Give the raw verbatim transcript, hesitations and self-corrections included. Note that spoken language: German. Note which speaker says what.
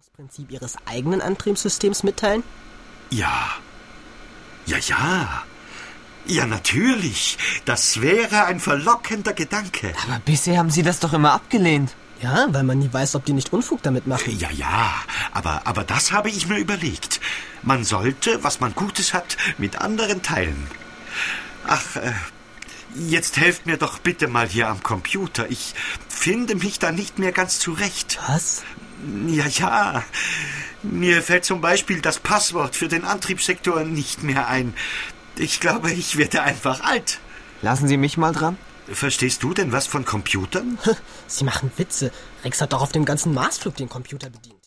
Speaker 1: Funktionsprinzip Ihres eigenen Antriebssystems mitteilen?
Speaker 2: Ja. Ja, ja. Ja, natürlich. Das wäre ein verlockender Gedanke.
Speaker 3: Aber bisher haben Sie das doch immer abgelehnt.
Speaker 1: Ja, weil man nie weiß, ob die nicht Unfug damit machen.
Speaker 2: Ja, ja, aber, aber das habe ich mir überlegt. Man sollte, was man Gutes hat, mit anderen teilen. Ach, äh, jetzt helft mir doch bitte mal hier am Computer. Ich finde mich da nicht mehr ganz zurecht.
Speaker 1: Was?
Speaker 2: Ja, ja. Mir fällt zum Beispiel das Passwort für den Antriebssektor nicht mehr ein. Ich glaube, ich werde einfach alt.
Speaker 3: Lassen Sie mich mal dran.
Speaker 2: Verstehst du denn was von Computern?
Speaker 1: Sie machen Witze. Rex hat doch auf dem ganzen Marsflug den Computer bedient.